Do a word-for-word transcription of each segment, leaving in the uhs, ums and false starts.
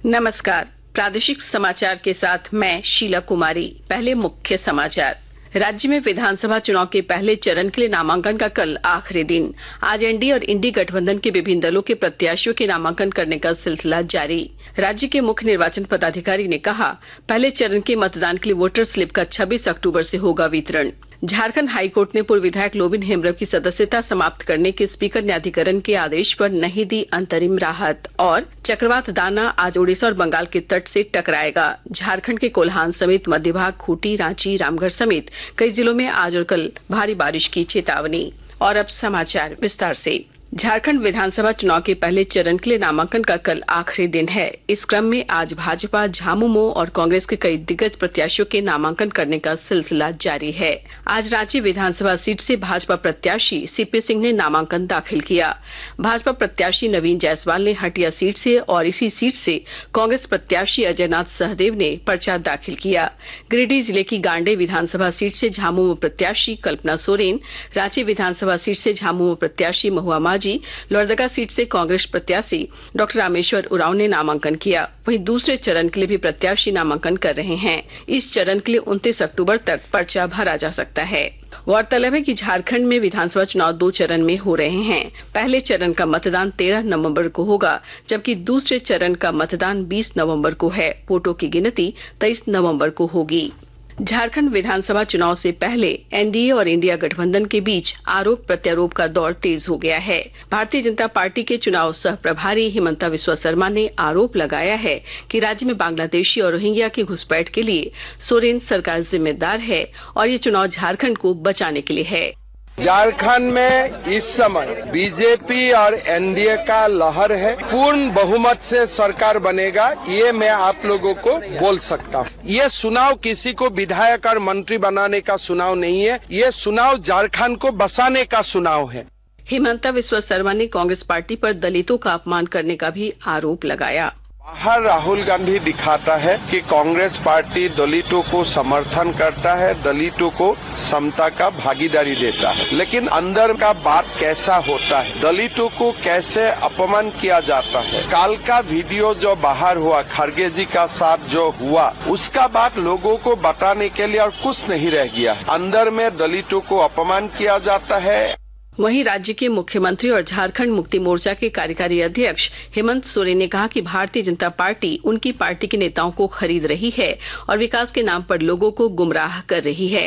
नमस्कार, प्रादेशिक समाचार के साथ मैं शीला कुमारी। पहले मुख्य समाचार। राज्य में विधानसभा चुनाव के पहले चरण के लिए नामांकन का कल आखिरी दिन। आज एनडीए और इंडी गठबंधन के विभिन्न दलों के प्रत्याशियों के नामांकन करने का सिलसिला जारी। राज्य के मुख्य निर्वाचन पदाधिकारी ने कहा, पहले चरण के मतदान के लिए वोटर स्लिप का छब्बीस अक्टूबर से होगा वितरण। झारखंड हाईकोर्ट ने पूर्व विधायक लोबिन हेम्ब्रम की सदस्यता समाप्त करने के स्पीकर न्यायाधिकरण के आदेश पर नहीं दी अंतरिम राहत। और चक्रवात दाना आज ओडिशा और बंगाल के तट से टकराएगा। झारखंड के कोल्हान समेत मध्य भाग, खूंटी, रांची, रामगढ़ समेत कई जिलों में आज और कल भारी बारिश की चेतावनी। और अब समाचार विस्तार से। झारखंड विधानसभा चुनाव के पहले चरण के लिए नामांकन का कल आखिरी दिन है। इस क्रम में आज भाजपा, झामुमो और कांग्रेस के कई दिग्गज प्रत्याशियों के नामांकन करने का सिलसिला जारी है। आज रांची विधानसभा सीट से भाजपा प्रत्याशी सीपी सिंह ने नामांकन दाखिल किया। भाजपा प्रत्याशी नवीन जायसवाल ने हटिया सीट से और इसी सीट से कांग्रेस प्रत्याशी अजयनाथ सहदेव ने पर्चा दाखिल किया। गिरिडीह जिले की गांडे विधानसभा सीट से झामुमो प्रत्याशी कल्पना सोरेन, रांची विधानसभा सीट से झामुमो प्रत्याशी महुआ जी, लोहरदगा सीट से कांग्रेस प्रत्याशी डॉक्टर रामेश्वर उरांव ने नामांकन किया। वहीं दूसरे चरण के लिए भी प्रत्याशी नामांकन कर रहे हैं। इस चरण के लिए उनतीस अक्टूबर तक पर्चा भरा जा सकता है। गौरतलब है कि झारखंड में विधानसभा चुनाव दो चरण में हो रहे हैं। पहले चरण का मतदान तेरह नवंबर को होगा, जबकि दूसरे चरण का मतदान बीस नवंबर को है। वोटों की गिनती तेईस नवंबर को होगी। झारखंड विधानसभा चुनाव से पहले एनडीए और इंडिया गठबंधन के बीच आरोप प्रत्यारोप का दौर तेज हो गया है। भारतीय जनता पार्टी के चुनाव सह प्रभारी हिमंता बिस्वा शर्मा ने आरोप लगाया है कि राज्य में बांग्लादेशी और रोहिंग्या की घुसपैठ के लिए सोरेन सरकार जिम्मेदार है और ये चुनाव झारखंड को बचाने के लिए है। झारखंड में इस समय बीजेपी और एनडीए का लहर है। पूर्ण बहुमत से सरकार बनेगा, ये मैं आप लोगों को बोल सकता हूँ। ये चुनाव किसी को विधायक और मंत्री बनाने का चुनाव नहीं है, ये चुनाव झारखंड को बसाने का चुनाव है। हिमंता बिस्वा शर्मा ने कांग्रेस पार्टी पर दलितों का अपमान करने का भी आरोप लगाया। बाहर राहुल गांधी दिखाता है कि कांग्रेस पार्टी दलितों को समर्थन करता है, दलितों को समता का भागीदारी देता है, लेकिन अंदर का बात कैसा होता है, दलितों को कैसे अपमान किया जाता है। काल का वीडियो जो बाहर हुआ खड़गे जी का साथ जो हुआ, उसका बात लोगों को बताने के लिए और कुछ नहीं रह गया। अंदर में दलितों को अपमान किया जाता है। वहीं राज्य के मुख्यमंत्री और झारखंड मुक्ति मोर्चा के कार्यकारी अध्यक्ष हेमंत सोरेन ने कहा कि भारतीय जनता पार्टी उनकी पार्टी के नेताओं को खरीद रही है और विकास के नाम पर लोगों को गुमराह कर रही है।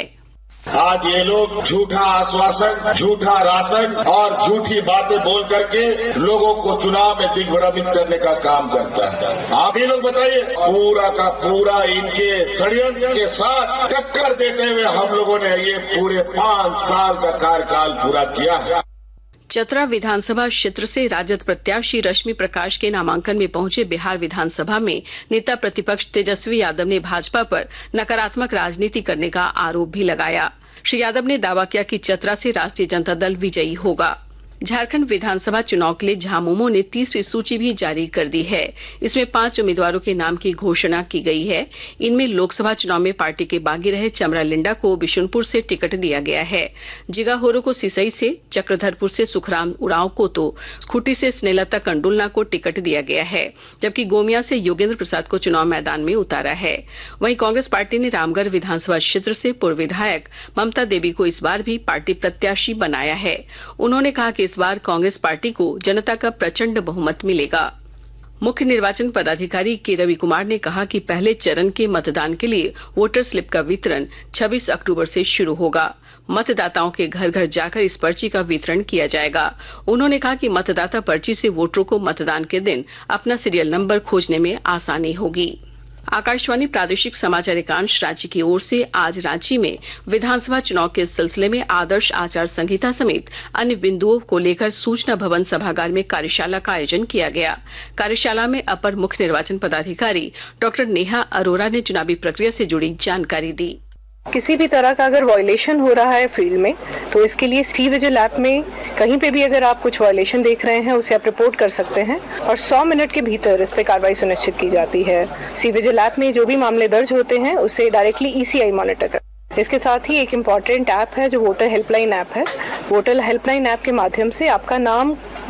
आज ये लोग झूठा आश्वासन, झूठा राशन और झूठी बातें बोल करके लोगों को चुनाव में दिग्भ्रमित करने का काम करता है। आप ये लोग बताइए, पूरा का पूरा इनके षड्यंत्र के साथ टक्कर देते हुए हम लोगों ने ये पूरे पांच साल का कार्यकाल पूरा किया है। चतरा विधानसभा क्षेत्र से राजद प्रत्याशी रश्मि प्रकाश के नामांकन में पहुंचे बिहार विधानसभा में नेता प्रतिपक्ष तेजस्वी यादव ने भाजपा पर नकारात्मक राजनीति करने का आरोप भी लगाया। श्री यादव ने दावा किया कि चतरा से राष्ट्रीय जनता दल विजयी होगा। झारखंड विधानसभा चुनाव के लिए झामुमो ने तीसरी सूची भी जारी कर दी है। इसमें पांच उम्मीदवारों के नाम की घोषणा की गई है। इनमें लोकसभा चुनाव में पार्टी के बागी रहे चमरा लिंडा को बिशुनपुर से टिकट दिया गया है। जिगाहोरो को सिसई से, चक्रधरपुर से सुखराम उरांव को तो खूंटी से स्नेहलता कंडुलना को टिकट दिया गया है, जबकि गोमिया से योगेंद्र प्रसाद को चुनाव मैदान में उतारा है। वहीं कांग्रेस पार्टी ने रामगढ़ विधानसभा क्षेत्र से पूर्व विधायक ममता देवी को इस बार भी पार्टी प्रत्याशी बनाया है। उन्होंने कहा कि इस बार कांग्रेस पार्टी को जनता का प्रचंड बहुमत मिलेगा। मुख्य निर्वाचन पदाधिकारी के रवि कुमार ने कहा कि पहले चरण के मतदान के लिए वोटर स्लिप का वितरण छब्बीस अक्टूबर से शुरू होगा। मतदाताओं के घर घर जाकर इस पर्ची का वितरण किया जाएगा। उन्होंने कहा कि मतदाता पर्ची से वोटरों को मतदान के दिन अपना सीरियल नंबर खोजने में आसानी होगी। आकाशवाणी प्रादेशिक समाचार एकांश रांची की ओर से आज रांची में विधानसभा चुनाव के सिलसिले में आदर्श आचार संहिता समेत अन्य बिंदुओं को लेकर सूचना भवन सभागार में कार्यशाला का आयोजन किया गया। कार्यशाला में अपर मुख्य निर्वाचन पदाधिकारी डॉक्टर नेहा अरोरा ने चुनावी प्रक्रिया से जुड़ी जानकारी दी। किसी भी तरह का अगर वायलेशन हो रहा है फील्ड में, तो इसके लिए सी विजिल ऐप में कहीं पे भी अगर आप कुछ वायलेशन देख रहे हैं, उसे आप रिपोर्ट कर सकते हैं और सौ मिनट के भीतर इस पे कार्रवाई सुनिश्चित की जाती है। सी विजिल ऐप में जो भी मामले दर्ज होते हैं, उसे डायरेक्टली ईसीआई मॉनिटर करता है। इसके साथ ही एक इम्पॉर्टेंट ऐप है जो वोटर हेल्पलाइन ऐप है। वोटर हेल्पलाइन ऐप के माध्यम से आपका नाम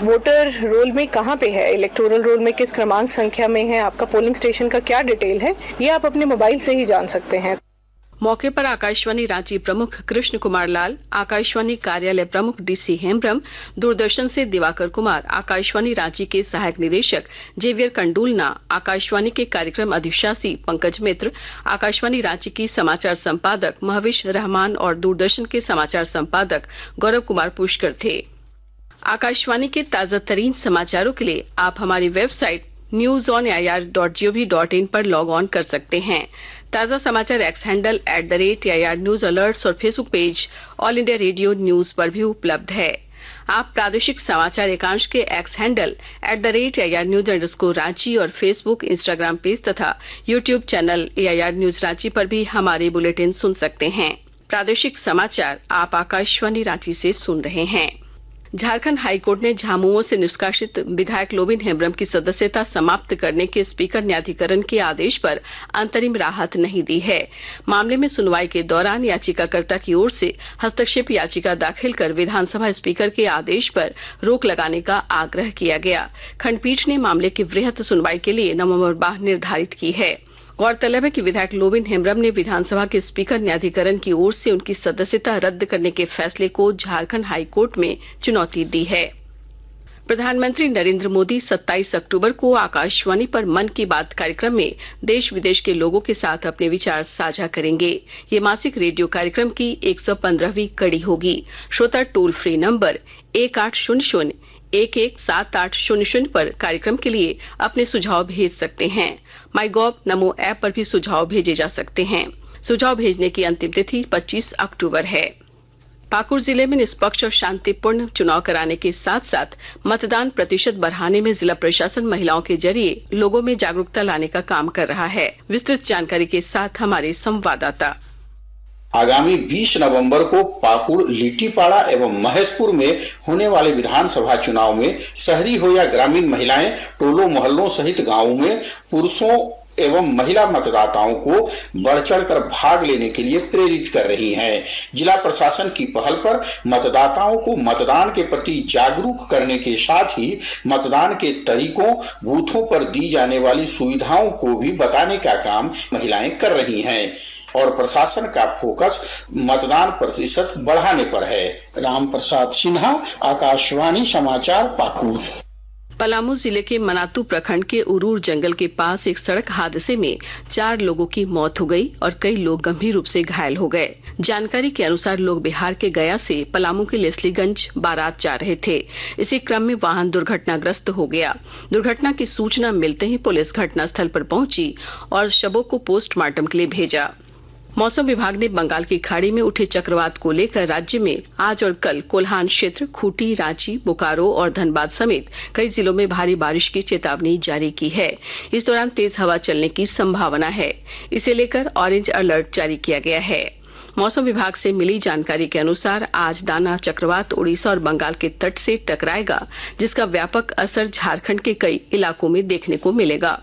वोटर रोल में कहाँ पे है, इलेक्टोरल रोल में किस क्रमांक संख्या में है, आपका पोलिंग स्टेशन का क्या डिटेल है, ये आप अपने मोबाइल से ही जान सकते हैं। मौके पर आकाशवाणी रांची प्रमुख कृष्ण कुमार लाल, आकाशवाणी कार्यालय प्रमुख डीसी हेम्ब्रम, दूरदर्शन से दिवाकर कुमार, आकाशवाणी रांची के सहायक निदेशक जेवियर कंडूलना, आकाशवाणी के कार्यक्रम अधिशासी पंकज मित्र, आकाशवाणी रांची की समाचार संपादक महविश रहमान और दूरदर्शन के समाचार संपादक गौरव कुमार पुष्कर थे। आकाशवाणी के ताजा तरीन समाचारों के लिए आप हमारी website news on A I R dot G O V dot in पर लॉग ऑन कर सकते हैं। ताजा समाचार X handle at the rate A I R news alerts और Facebook page All India Radio news पर भी उपलब्ध है। आप प्रादेशिक समाचार एकांश के X handle at the rate A I R news underscore Ranchi और फेसबुक, इंस्टाग्राम पेज तथा YouTube channel A I R news Ranchi पर भी हमारे बुलेटिन सुन सकते हैं। प्रादेशिक समाचार आप आकाशवाणी रांची से सुन रहे हैं। झारखंड हाईकोर्ट ने झामुमो से निष्कासित विधायक लोबिन हेम्ब्रम की सदस्यता समाप्त करने के स्पीकर न्यायाधिकरण के आदेश पर अंतरिम राहत नहीं दी है। मामले में सुनवाई के दौरान याचिकाकर्ता की ओर से हस्तक्षेप याचिका दाखिल कर विधानसभा स्पीकर के आदेश पर रोक लगाने का आग्रह किया गया। खंडपीठ ने मामले की वृहत सुनवाई के लिए नवंबर माह निर्धारित की है। गौरतलब है कि विधायक लोबिन हेम्ब्रम ने विधानसभा के स्पीकर न्यायाधिकरण की ओर से उनकी सदस्यता रद्द करने के फैसले को झारखंड हाईकोर्ट में चुनौती दी है। प्रधानमंत्री नरेंद्र मोदी सत्ताईस अक्टूबर को आकाशवाणी पर मन की बात कार्यक्रम में देश विदेश के लोगों के साथ अपने विचार साझा करेंगे। ये मासिक रेडियो कार्यक्रम की एक सौ पंद्रहवीं कड़ी होगी। श्रोता टोल फ्री नंबर एक आठ शून्य शून्य एक एक सात आठ शून्य शून्य पर कार्यक्रम के लिए अपने सुझाव भेज सकते हैं। माई गॉव नमो ऐप पर भी सुझाव भेजे जा सकते हैं। सुझाव भेजने की अंतिम तिथि पच्चीस अक्टूबर है। पाकुड़ जिले में निष्पक्ष और शांतिपूर्ण चुनाव कराने के साथ साथ मतदान प्रतिशत बढ़ाने में जिला प्रशासन महिलाओं के जरिए लोगों में जागरूकता लाने का काम कर रहा है। विस्तृत जानकारी के साथ हमारे संवाददाता। आगामी बीस नवंबर को पाकुड़, लीटीपाड़ा एवं महेशपुर में होने वाले विधानसभा चुनाव में शहरी हो या ग्रामीण महिलाएं टोलों मोहल्लों सहित गांवों में पुरुषों एवं महिला मतदाताओं को बढ़ चढ़ कर भाग लेने के लिए प्रेरित कर रही हैं। जिला प्रशासन की पहल पर मतदाताओं को मतदान के प्रति जागरूक करने के साथ ही मतदान के तरीकों, बूथों पर दी जाने वाली सुविधाओं को भी बताने का काम महिलाएं कर रही हैं और प्रशासन का फोकस मतदान प्रतिशत बढ़ाने पर है। राम प्रसाद सिन्हा, आकाशवाणी समाचार, पाकुड़। पलामू जिले के मनातू प्रखंड के उरूर जंगल के पास एक सड़क हादसे में चार लोगों की मौत हो गई और कई लोग गंभीर रूप से घायल हो गए। जानकारी के अनुसार लोग बिहार के गया से पलामू के लेस्लीगंज बारात जा रहे थे। इसी क्रम में वाहन दुर्घटनाग्रस्त हो गया। दुर्घटना की सूचना मिलते ही पुलिस घटनास्थल पर पहुंची और शवों को पोस्टमार्टम के लिए भेजा। मौसम विभाग ने बंगाल की खाड़ी में उठे चक्रवात को लेकर राज्य में आज और कल कोल्हान क्षेत्र, खूंटी, रांची, बोकारो और धनबाद समेत कई जिलों में भारी बारिश की चेतावनी जारी की है। इस दौरान तेज हवा चलने की संभावना है। इसे लेकर ऑरेंज अलर्ट जारी किया गया है। मौसम विभाग से मिली जानकारी के अनुसार आज दाना चक्रवात उड़ीसा और बंगाल के तट से टकराएगा, जिसका व्यापक असर झारखंड के कई इलाकों में देखने को मिलेगा।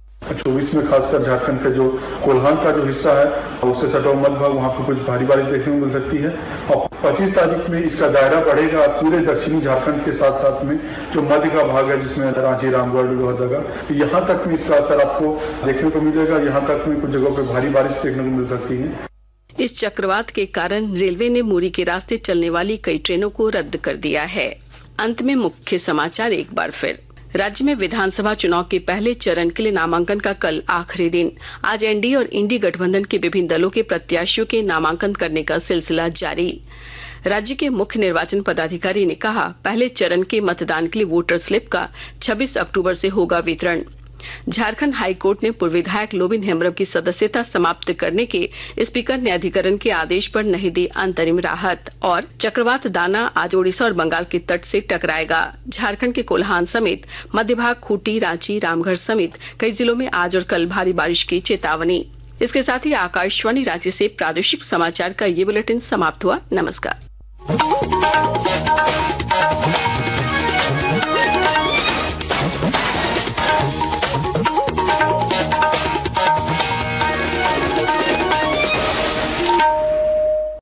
चौबीस में खासकर झारखंड का जो कोल्हान का जो हिस्सा है उससे सटो मध्य भाग, वहां पर कुछ भारी बारिश देखने को मिल सकती है और पच्चीस तारीख में इसका दायरा बढ़ेगा पूरे दक्षिणी झारखंड के साथ साथ में जो मध्य का भाग है जिसमें रांची, रामगढ़, लोहरदगा, यहाँ तक में इसका असर आपको देखने को मिलेगा। यहाँ तक में कुछ जगहों पर भारी बारिश देखने को मिल सकती है। इस चक्रवात के कारण रेलवे ने मुरी के रास्ते चलने वाली कई ट्रेनों को रद्द कर दिया है। अंत में मुख्य समाचार एक बार फिर। राज्य में विधानसभा चुनाव के पहले चरण के लिए नामांकन का कल आखिरी दिन। आज एनडीए और इंडी गठबंधन के विभिन्न दलों के प्रत्याशियों के नामांकन करने का सिलसिला जारी। राज्य के मुख्य निर्वाचन पदाधिकारी ने कहा, पहले चरण के मतदान के लिए वोटर स्लिप का छब्बीस अक्टूबर से होगा वितरण। झारखंड हाईकोर्ट ने पूर्व विधायक लोबिन हेम्ब्रम की सदस्यता समाप्त करने के स्पीकर न्यायाधिकरण के आदेश पर नहीं दी अंतरिम राहत। और चक्रवात दाना आज ओडिशा और बंगाल के तट से टकराएगा। झारखंड के कोल्हान समेत मध्य भाग, खूंटी, रांची, रामगढ़ समेत कई जिलों में आज और कल भारी बारिश की चेतावनी। इसके साथ ही आकाशवाणी रांची से प्रादेशिक समाचार का ये बुलेटिन समाप्त हुआ। नमस्कार।